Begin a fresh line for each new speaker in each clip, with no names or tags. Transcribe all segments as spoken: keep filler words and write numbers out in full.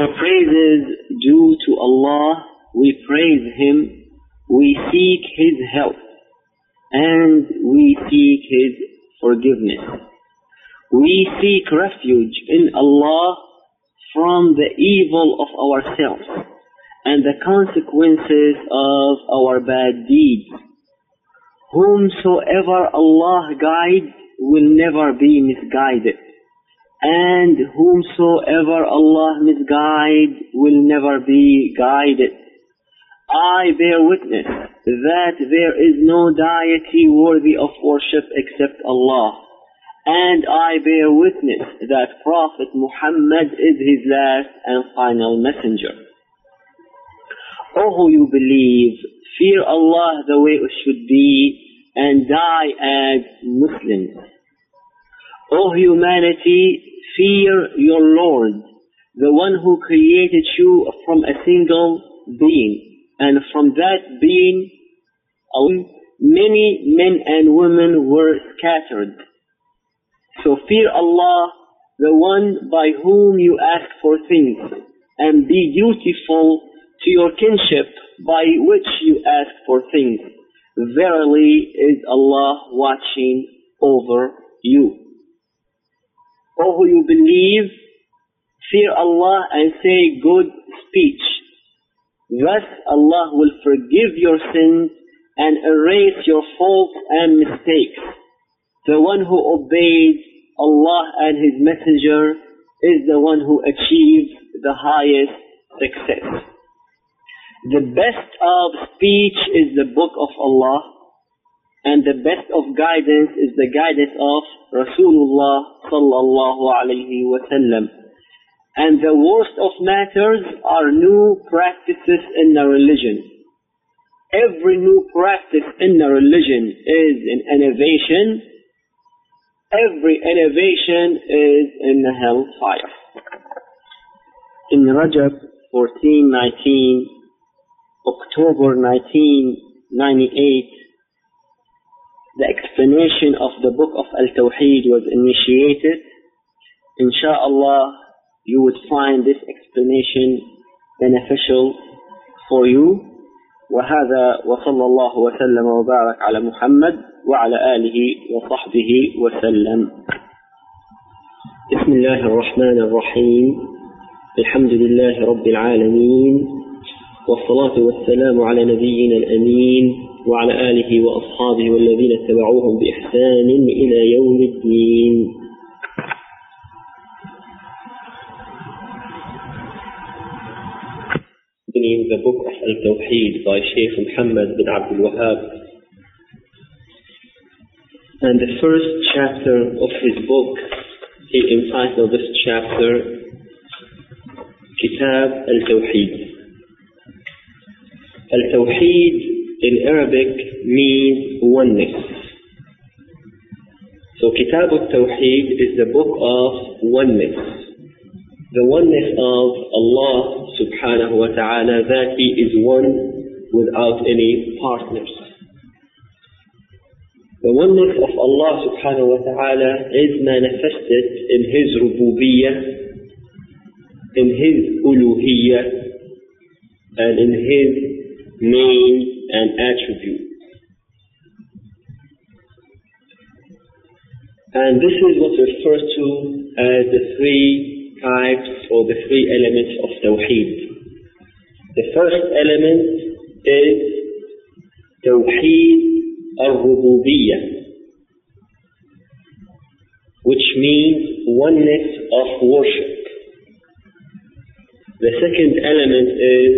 praises due to Allah, we praise Him, we seek His help, and we seek His forgiveness. We seek refuge in Allah from the evil of ourselves and the consequences of our bad deeds. Whomsoever Allah guides will never be misguided, and whomsoever Allah misguides will never be guided. I bear witness that there is no deity worthy of worship except Allah, and I bear witness that Prophet Muhammad is His last and final messenger. O who you believe, fear Allah the way it should be, and die as Muslims. O humanity, fear your Lord, the one who created you from a single being, and from that being many men and women were scattered. So fear Allah, the one by whom you ask for things, and be dutiful to your kinship by which you ask for things. Verily is Allah watching over you. O who you believe, fear Allah and say good speech. Thus Allah will forgive your sins and erase your faults and mistakes. The one who obeys Allah and His Messenger is the one who achieves the highest success. The best of speech is the book of Allah, and the best of guidance is the guidance of Rasulullah sallallahu alayhi wa sallam. And the worst of matters are new practices in the religion. Every new practice in the religion is an innovation. Every innovation is in the hellfire. In Rajab fourteen nineteen, October nineteen ninety-eight, the explanation of the book of Al-Tawheed was initiated. Insha'Allah, you would find this explanation beneficial for you. وهذا وصلى الله وسلم وبارك على محمد وعلى آله وصحبه وسلم. بسم الله الرحمن الرحيم. الحمد لله رب العالمين، والصلاة والسلام على نبينا الأمين وعلى آله وأصحابه والذين اتبعوهم بإحسان إلى يوم الدين. In the book of Al-Tawheed by Shaykh Muhammad bin Abdul Wahhab, and the first chapter of his book, he entitled this chapter Kitab Al-Tawheed. Al-Tawheed in Arabic means oneness. So Kitab Al-Tawheed is the book of oneness. The oneness of Allah subhanahu wa ta'ala, that He is one without any partners. The oneness of Allah subhanahu wa ta'ala is manifested in His rububiyyah, in His uluhiyyah, and in His names and attributes. And this is what's referred to as the three types or the three elements of Tawheed. The first element is Tawheed al-Rububiyyah, which means oneness of worship. The second element is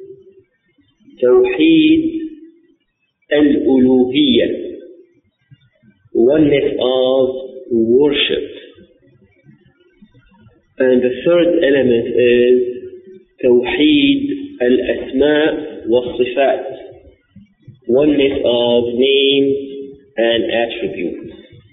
Tawheed al-Uluhiyyah, oneness of worship. And the third element is Tawheed al-Asma' wa-Sifat, oneness of names and attributes.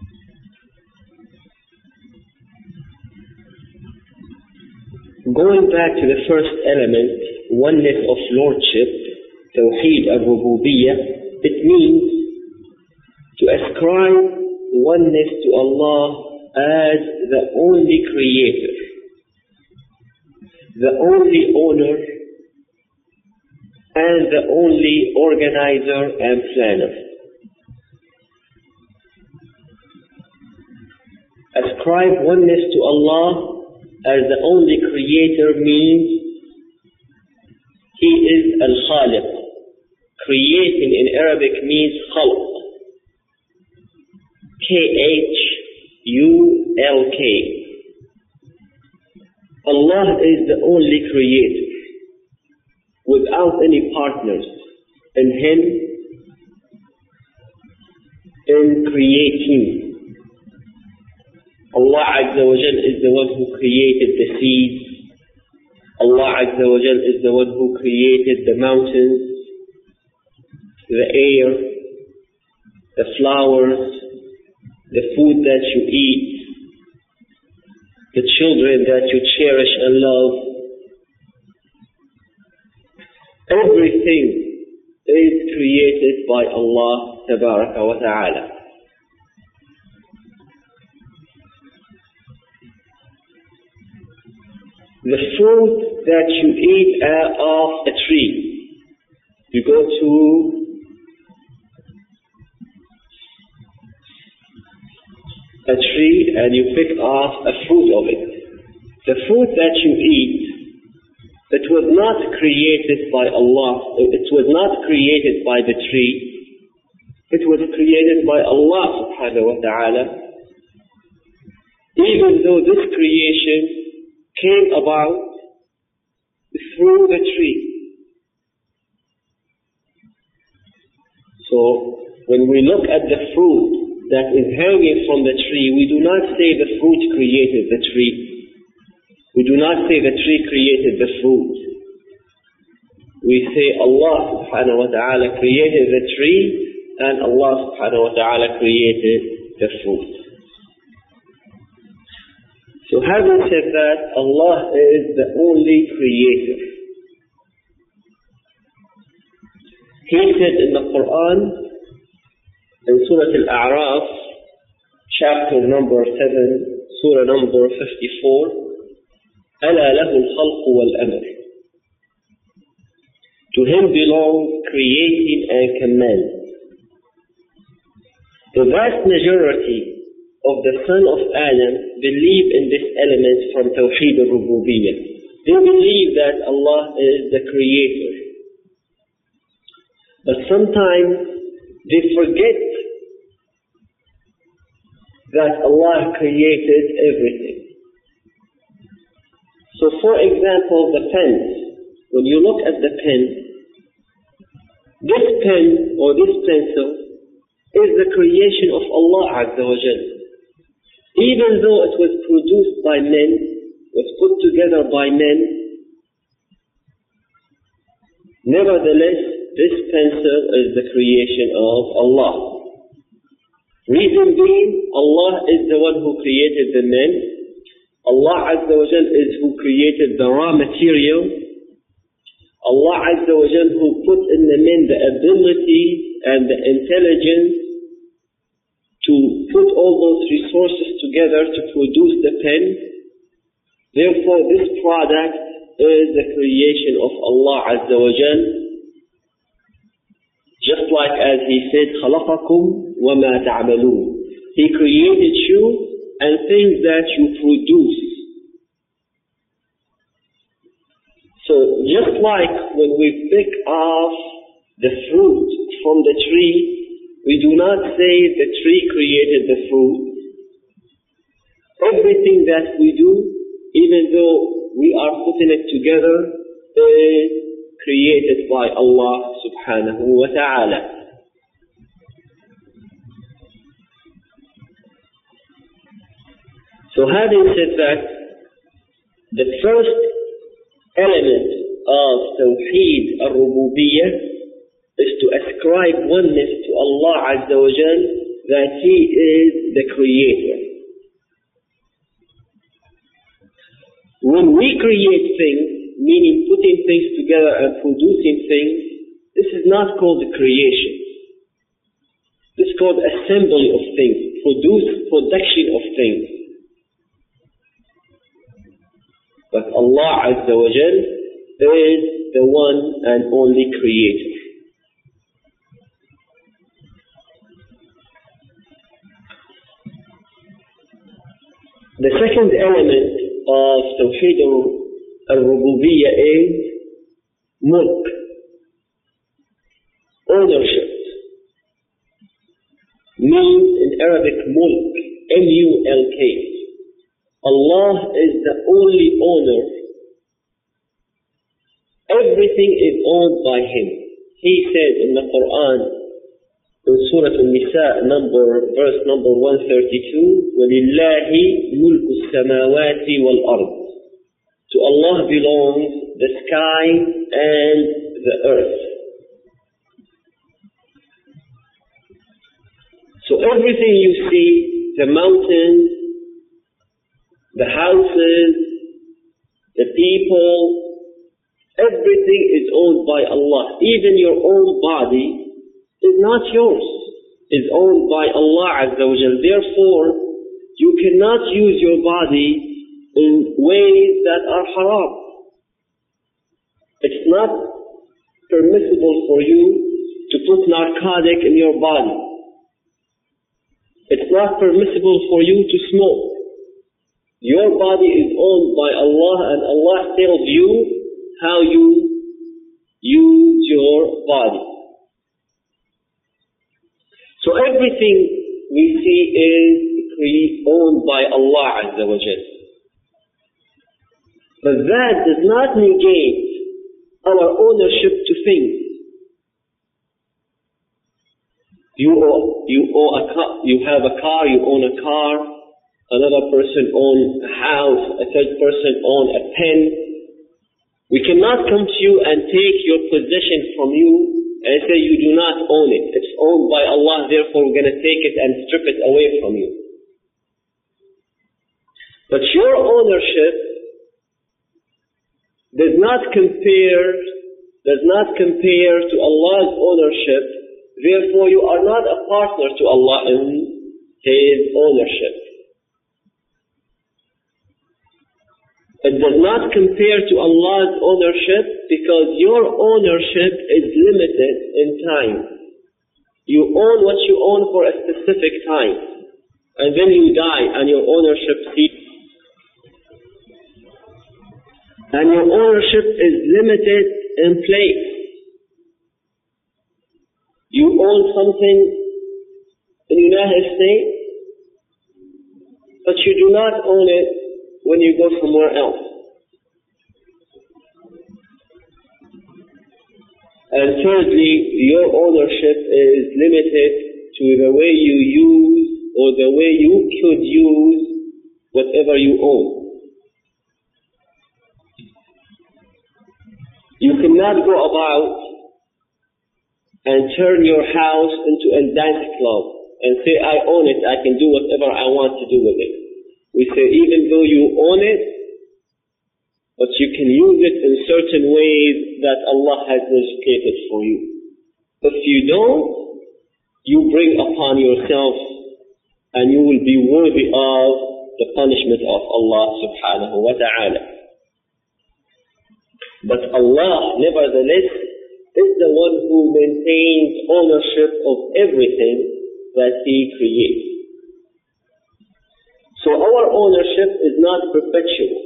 Going back to the first element, oneness of lordship, Tawheed al-Rububiyyah, it means to ascribe oneness to Allah as the only creator, the only owner and the only organizer and planner. Ascribe oneness to Allah as the only creator means He is Al-Khaliq. Creating in Arabic means khalq. K H U L K. Allah is the only creator, without any partners in Him in creating. Allah Azza wa Jal is the one who created the seeds. Allah Azza wa Jal is the one who created the mountains, the air, the flowers, the food that you eat, the children that you cherish and love. Everything is created by Allah Tabaraka wa Ta'ala. The fruit that you eat off a tree, you go to a tree and you pick off a fruit of it. The fruit that you eat, it was not created by Allah, it was not created by the tree, it was created by Allah subhanahu wa ta'ala, even though this creation came about through the tree. So, when we look at the fruit that is hanging from the tree, we do not say the fruit created the tree. We do not say the tree created the fruit. We say Allah subhanahu wa ta'ala created the tree and Allah subhanahu wa ta'ala created the fruit. So having said that, Allah is the only creator. He said in the Quran, in Surah Al-A'raf, chapter number seven, Surah number fifty-four, أَلَا لَهُ الْخَلْقُ وَالْأَمْرُ. To Him belongs creating and command. The vast majority of the son of Adam believe in this element from Tawheed al-Rububiyyah. They believe that Allah is the creator. But sometimes they forget that Allah created everything. So for example, the pen. When you look at the pen, this pen or this pencil is the creation of Allah Azza wa Jalla. Even though it was produced by men, was put together by men, nevertheless, this pencil is the creation of Allah. Reason being, Allah is the one who created the men. Allah Azza wa Jal is who created the raw material. Allah Azza wa Jal who put in the men the ability and the intelligence to put all those resources together to produce the pen. Therefore, this product is the creation of Allah Azza wa Jal. Just like as He said, خَلَقَكُمْ وَمَا تَعْمَلُونَ. He created you and things that you produce. So just like when we pick off the fruit from the tree, we do not say the tree created the fruit. Everything that we do, even though we are putting it together, is created by Allah subhanahu wa ta'ala. So having said that, the first element of Tawheed al-Rububiyyah is to ascribe oneness to Allah Azza wa Jal, that He is the Creator. When we create things, meaning putting things together and producing things, this is not called creation. This is called assembly of things, produce, production of things. But Allah Azza wa Jal is the one and only creator. The second element of Tawheed al-Rububiyyah is mulk, ownership. Means in Arabic mulk, M U L K. Allah is the only owner. Everything is owned by Him. He said in the Quran, in Surah Al-Nisa, number, verse number one thirty-two, وَلِلَّهِ مُلْكُ السَّمَاوَاتِ وَالْأَرْضِ. To Allah belongs the sky and the earth. So everything you see, the mountains, the houses, the people, everything is owned by Allah. Even your own body is not yours, is owned by Allah Azza wa Jal. Therefore, you cannot use your body in ways that are haram. It's not permissible for you to put narcotic in your body. It's not permissible for you to smoke. Your body is owned by Allah, and Allah tells you how you use your body. So everything we see is owned by Allah Azza wa Jal. But that does not negate our ownership to things. You owe, you owe a car, you have a car, you own a car, another person owns a house, a third person owns a pen. We cannot come to you and take your possession from you and say you do not own it. It's owned by Allah, therefore we're going to take it and strip it away from you. But your ownership does not compare, does not compare to Allah's ownership. Therefore you are not a partner to Allah in His ownership. It does not compare to Allah's ownership because your ownership is limited in time. You own what you own for a specific time, and then you die and your ownership ceases. And your ownership is limited in place. You own something in the United States, but you do not own it when you go somewhere else. And thirdly, your ownership is limited to the way you use or the way you could use whatever you own. You cannot go about and turn your house into a dance club and say, I own it, I can do whatever I want to do with it. We say, even though you own it, but you can use it in certain ways that Allah has legislated for you. If you don't, you bring upon yourself and you will be worthy of the punishment of Allah subhanahu wa ta'ala. But Allah, nevertheless, is the one who maintains ownership of everything that He creates. So our ownership is not perpetual.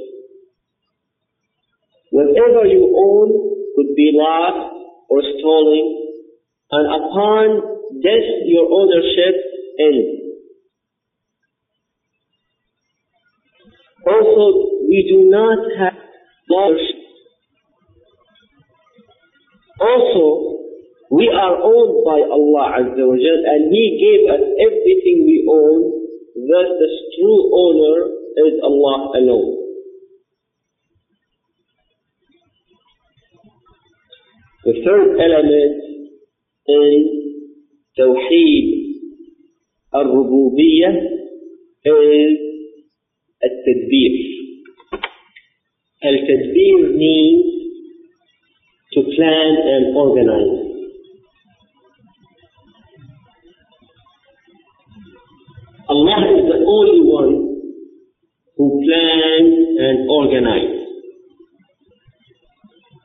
Whatever you own could be lost or stolen, and upon death your ownership ends. Also, we do not have ownership. Also, we are owned by Allah Azza wa Jal, and He gave us everything we own. Thus, the true owner is Allah alone. The third element in Tawheed al-Rububiyyah is al-Tadbir. Al-Tadbir means to plan and organize. Allah is the only one who plans and organizes.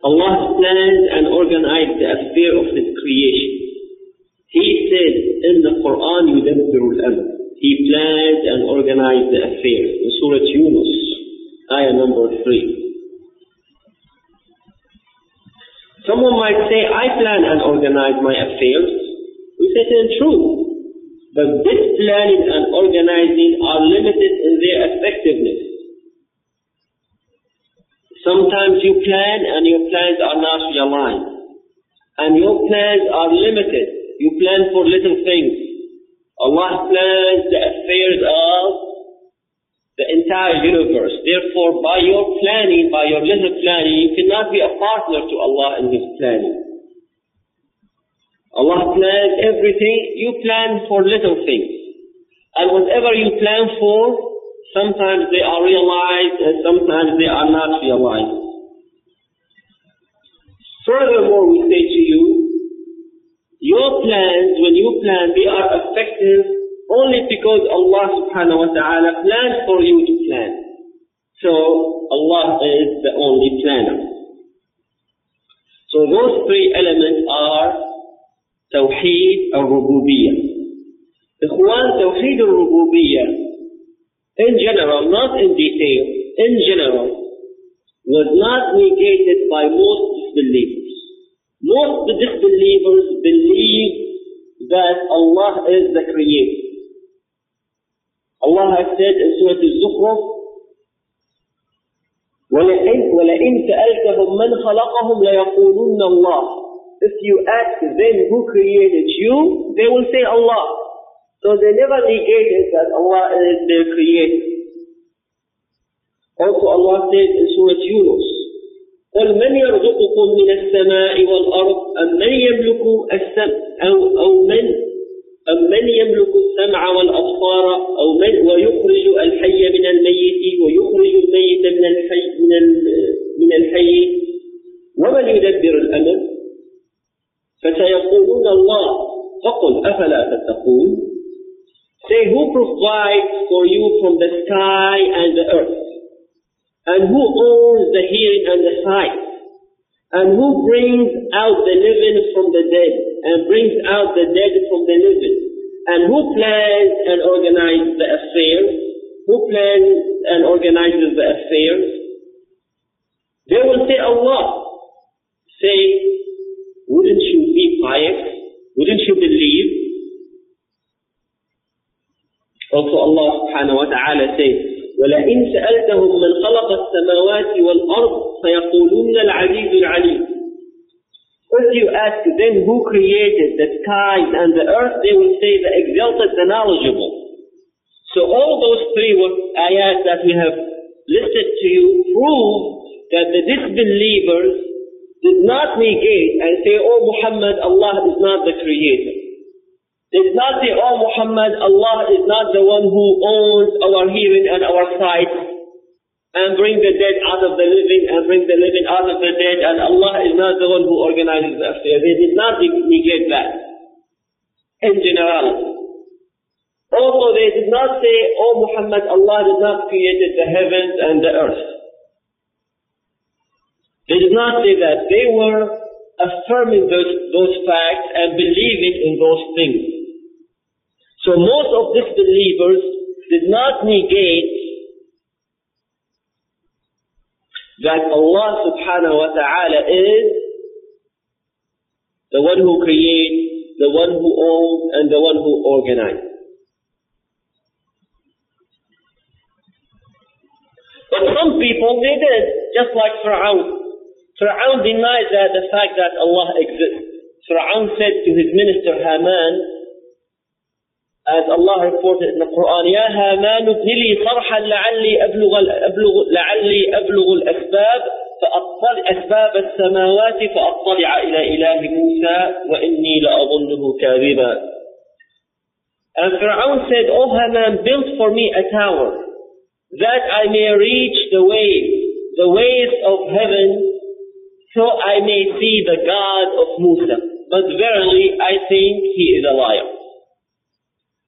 Allah planned and organized the affair of His creation. He said in the Quran, يُدَبِّرُ الْأَمْرِ. He planned and organized the affair. In Surah Yunus, ayah number three. Someone might say, I plan and organize my affairs. We say it is true. But this planning and organizing are limited in their effectiveness. Sometimes you plan and your plans are not realized. And your plans are limited. You plan for little things. Allah plans the affairs of the entire universe. Therefore, by your planning, by your little planning, you cannot be a partner to Allah in His planning. Allah plans everything. You plan for little things. And whatever you plan for, sometimes they are realized and sometimes they are not realized. Furthermore, we say to you, your plans, when you plan, they are effective only because Allah subhanahu wa ta'ala planned for you to plan. So, Allah is the only planner. So those three elements are Tawheed al-Rububiyyah. Ikhwan, Tawheed al-Rububiyyah, in general, not in detail, in general, was not negated by most disbelievers. Most disbelievers believe that Allah is the Creator. Allah has said in Surah Al-Zukhruf, وَلَئِنْ سَأَلْتَهُمْ مَنْ خَلَقَهُمْ لَيَقُولُنَّ اللَّهِ. If you ask them who created you, they will say Allah. So they never negated that Allah is their Creator. Also Allah said in Surah Yunus, قل من يرزقكم من السماء والأرض أم من يملك السمع أو أو من أم من يملك السمع والأبصار أو من ويخرج الحي من الميت ويخرج الميت من الحي من من الحي ومن يدبر الأمر فسيقولون الله فقل أفلا تتقون. Say, who provides for you from the sky and the earth? And who owns the hearing and the sight? And who brings out the living from the dead, and brings out the dead from the living? And who plans and organizes the affairs? Who plans and organizes the affairs? They will say Allah. Say, wouldn't you be pious? Wouldn't you believe? Also Allah subhanahu wa ta'ala says, وَلَئِنْ سَأَلْتَهُمْ مَنْ خَلَقَ السَّمَاوَاتِ وَالْأَرْضِ فَيَقُولُونَ الْعَزِيزُ الْعَلِيمُ. If you ask them who created the skies and the earth, they will say the exalted, the knowledgeable. So all those three ayat that we have listed to you prove that the disbelievers did not negate and say, oh Muhammad, Allah is not the Creator. They did not say, oh Muhammad, Allah is not the one who owns our hearing and our sight, and bring the dead out of the living and bring the living out of the dead, and Allah is not the one who organizes the affair. They did not negate that in generality. Also, they did not say, oh Muhammad, Allah did not create the heavens and the earth. They did not say that. They were affirming those, those facts and believing in those things. So most of these believers did not negate that Allah subhanahu wa ta'ala is the one who creates, the one who owns, and the one who organizes. But some people, they did, just like Fir'aun. Fir'aun denied that the fact that Allah exists. Fir'aun said to his minister Haman, as Allah reported in the Quran, يا هامان ابن لي صرحا لعلي أبلغ أبلغ لعلي أبلغ الأسباب فأطلع أسباب السماوات فأطلع إلى إله موسى وإني لأظنه كاذبا. And Fir'aun said, O Haman, build for me a tower that I may reach the ways, the ways of heaven, so I may see the God of Musa. But verily, I think he is a liar.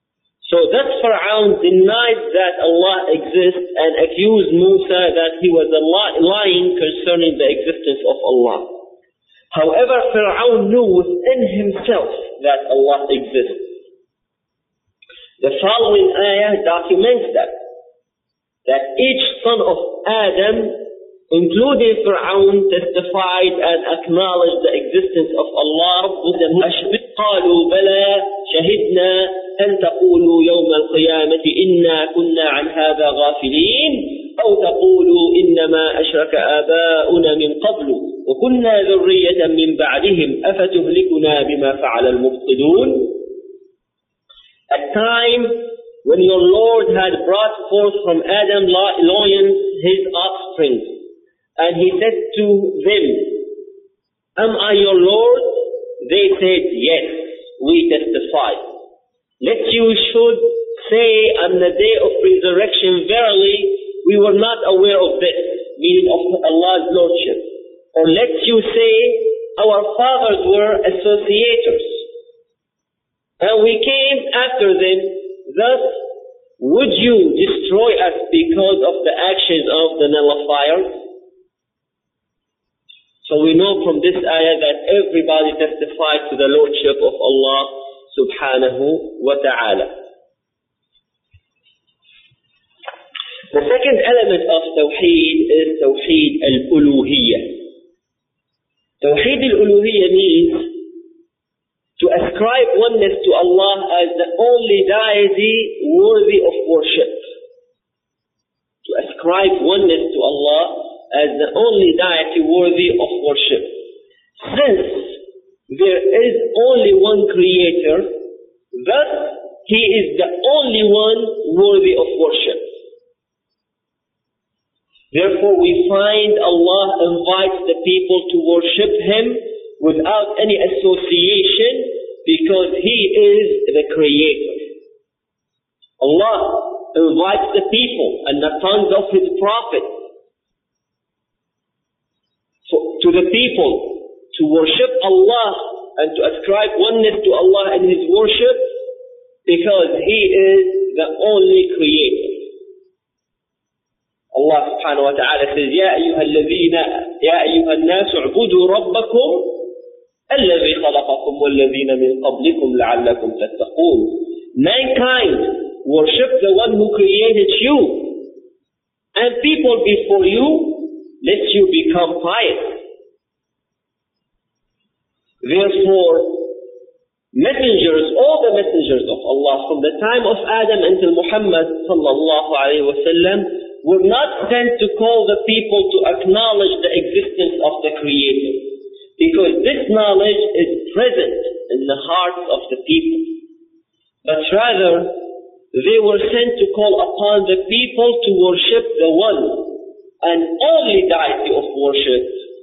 So that Fir'aun denied that Allah exists and accused Musa that he was lying concerning the existence of Allah. However, Fir'aun knew within himself that Allah exists. The following ayah documents that, that each son of Adam, including Fir'aun, testified and acknowledged the existence of Allah. قالوا بلى شهدنا أن تقولوا يوم القيامة إنا كنا عن هذا غافلين أو تقولوا إنما أشرك آباؤنا من قبل وكنا ذرية من بعدهم أفتهلكنا بما فعل المبطلون. At time when your Lord had brought forth from Adam loins his offspring, and he said to them, Am I your Lord? They said, Yes, we testify. Let you should say on the day of resurrection, verily, we were not aware of this, meaning of Allah's Lordship. Or let you say, our fathers were associators, and we came after them. Thus, would you destroy us because of the actions of the nullifiers? So we know from this ayah that everybody testifies to the Lordship of Allah subhanahu wa ta'ala. The second element of Tawheed is Tawheed al-Uluhiyyah. Tawheed al-Uluhiyyah means to ascribe oneness to Allah as the only deity worthy of worship. To ascribe oneness to Allah as the only deity worthy of worship. Since there is only one creator, thus he is the only one worthy of worship. Therefore we find Allah invites the people to worship him without any association, because he is the creator. Allah invites the people and the tongues of his prophet to the people to worship Allah and to ascribe oneness to Allah in his worship, because he is the only creator. Allah subhanahu wa ta'ala says, Ya ayyuha alladhina, Ya ayyuha an-nasu u'budu rabbakum alladhi khalaqakum walladhina min qablikum la'allakum tattaqun. Mankind, worship the one who created you, and people before you, let you become pious. Therefore, messengers, all the messengers of Allah, from the time of Adam until Muhammad sallallahu alayhi wa sallam, were not sent to call the people to acknowledge the existence of the Creator, because this knowledge is present in the hearts of the people. But rather, they were sent to call upon the people to worship the one and only deity of worship,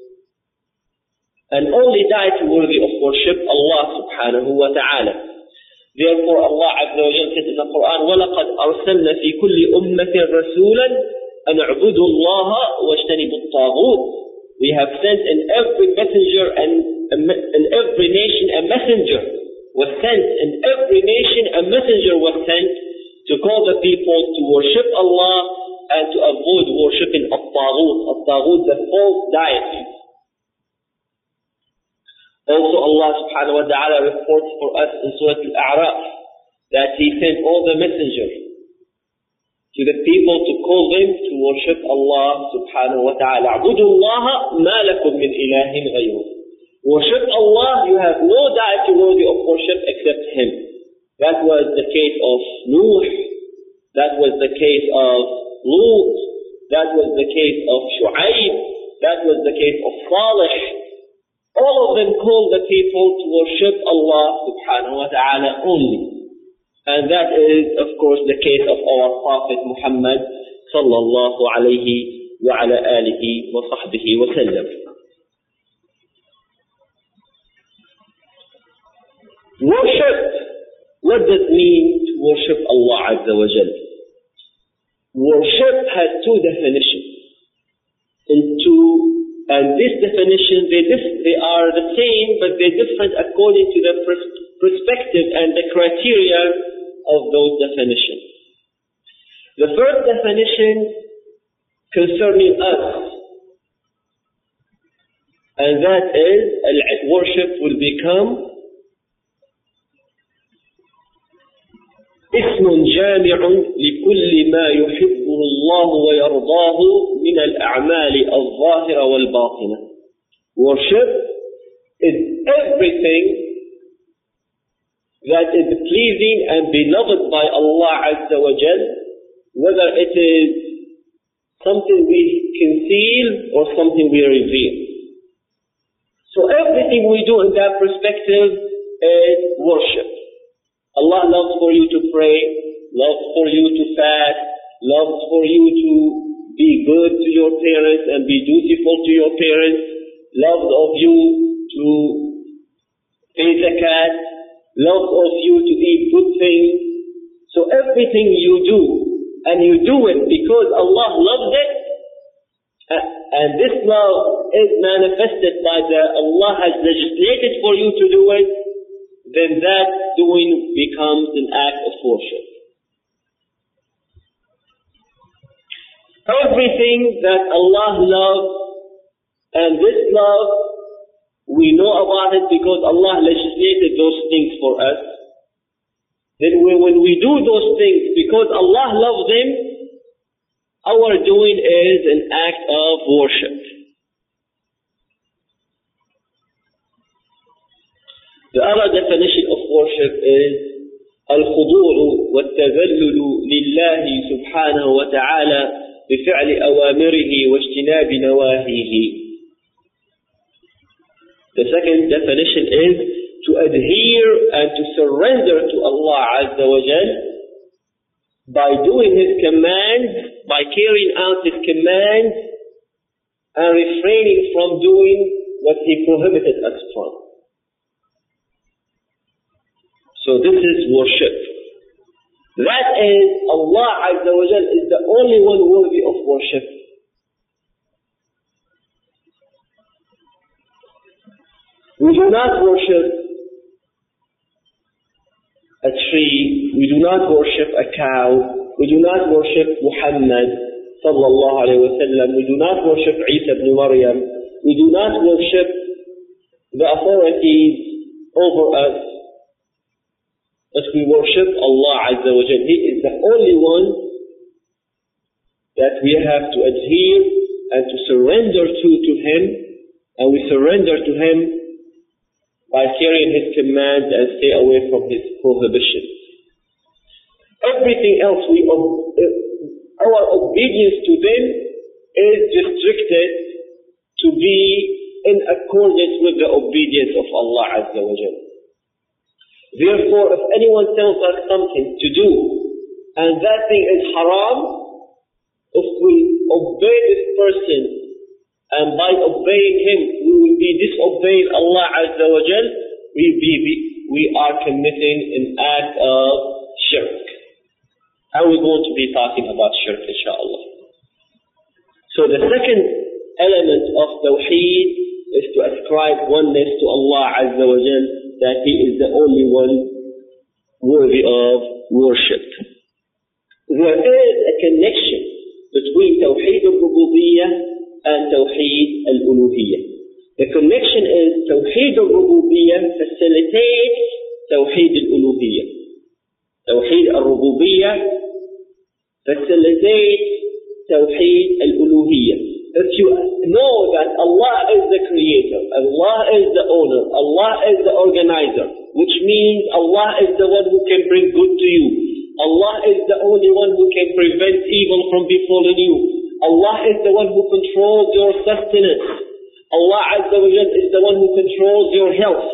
and only deity worthy of worship, Allah subhanahu wa ta'ala. Therefore Allah Azza wa Jalla says in the Quran, وَلَقَدْ أَرْسَلْنَا فِي كُلِّ أُمَّةٍ رَسُولًا أَنْ اعْبُدُوا اللَّهَ وَاجْتَنِبُوا الطَّاغُوتَ. We have sent in every messenger and in every nation a messenger was sent, in every nation a messenger was sent to call the people to worship Allah and to avoid worshipping al-Taghut, al-Taghut, the false deities. Also Allah subhanahu wa ta'ala reports for us in Surah Al-A'raf that he sent all the messengers to the people to call them to worship Allah subhanahu wa ta'ala. اعبدوا الله ما لكم من إله غيره. Worship Allah, you have no deity worthy of worship except him. That was the case of Nuh, that was the case of Lut, that was the case of Shu'aib, that was the case of Salih. All of them called the people to worship Allah subhanahu wa ta'ala only. And that is, of course, the case of our Prophet Muhammad sallallahu alayhi wa ala alihi wa sahbihi wa sallam. Worship. What does it mean to worship Allah Azza wa Jalla? Worship has two definitions. In two And this definition, they, dif- they are the same, but they're different according to the pers- perspective and the criteria of those definitions. The first definition concerning us, and that is worship will become اسم جامع لكل ما يحبه الله ويرضاه من الأعمال الظاهرة والباطنة. Worship is everything that is pleasing and beloved by Allah Azza wa Jal, whether it is something we conceal or something we reveal. So everything we do in that perspective is worship. Allah loves for you to pray, loves for you to fast, loves for you to be good to your parents and be dutiful to your parents, loves of you to pay zakat, loves of you to eat good things. So everything you do, and you do it because Allah loves it, and this love is manifested by the Allah has legislated for you to do it, then that doing becomes an act of worship. Everything that Allah loves, and this love, we know about it because Allah legislated those things for us. Then when we do those things because Allah loves them, our doing is an act of worship. The other definition of worship is الخضوع والتذلل لله سبحانه وتعالى بفعل أوامره واجتناب نواهيه. The second definition is to adhere and to surrender to Allah Azza wa Jal by doing His commands, by carrying out His commands and refraining from doing what He prohibited us from. So this is worship. That is, Allah Azza wa Jal is the only one worthy of worship. We do not worship a tree, we do not worship a cow, we do not worship Muhammad sallallahu alayhi wa sallam, we do not worship Isa ibn Maryam, we do not worship the authorities over us, but we worship Allah Azza wa Jal. He is the only one that we have to adhere and to surrender to to Him, and we surrender to Him by carrying His commands and stay away from His prohibitions. Everything else, we our obedience to them is restricted to be in accordance with the obedience of Allah Azza wa Jal. Therefore, if anyone tells us something to do, and that thing is haram, if we obey this person, and by obeying him, we will be disobeying Allah Azza wa Jal, we, be, we are committing an act of shirk. How are we going to be talking about shirk, inshaAllah? So the second element of Tawheed is to ascribe oneness to Allah Azza wa Jal, that He is the only one worthy of worship. There is a connection between Tawheed al-Rububiyyah and Tawheed al-Uluhiyyah. The connection is Tawheed al-Rububiyyah facilitates Tawheed al-Uluhiyyah. Tawheed al-Rububiyyah facilitates Tawheed al-Uluhiyyah. If you know that Allah is the creator, Allah is the owner, Allah is the organizer, which means Allah is the one who can bring good to you. Allah is the only one who can prevent evil from befalling you. Allah is the one who controls your sustenance. Allah Azza wa Jal is the one who controls your health.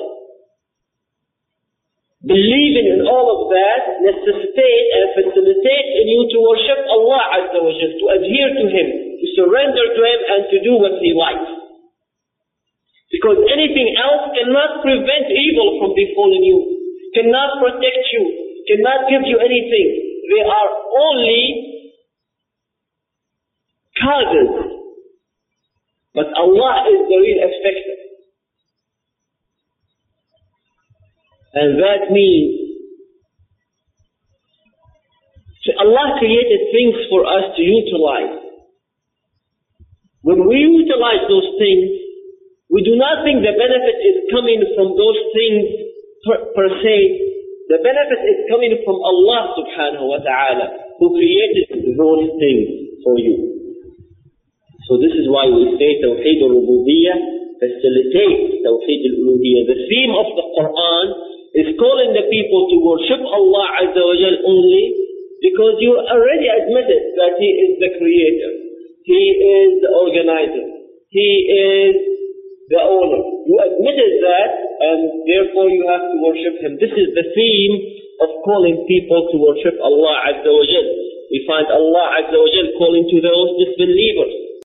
Believing in all of that necessitates and facilitates in you to worship Allah Azza wa Jal, to adhere to Him, to surrender to Him and to do what He likes. Because anything else cannot prevent evil from befalling you, cannot protect you, cannot give you anything. They are only causes. But Allah is the real effector. And that means So Allah created things for us to utilize. When we utilize those things, we do not think the benefit is coming from those things per, per se. The benefit is coming from Allah subhanahu wa ta'ala, who created those things for you. So this is why we say Tawheed al-Rububiyyah facilitates Tawheed al-Uluhiyyah. The theme of the Quran is calling the people to worship Allah Azza wa Jal only, because you already admitted that He is the Creator, He is the Organizer, He is the Owner. You admitted that, and therefore you have to worship Him. This is the theme of calling people to worship Allah Azza wa Jal. We find Allah Azza wa Jal calling to those disbelievers.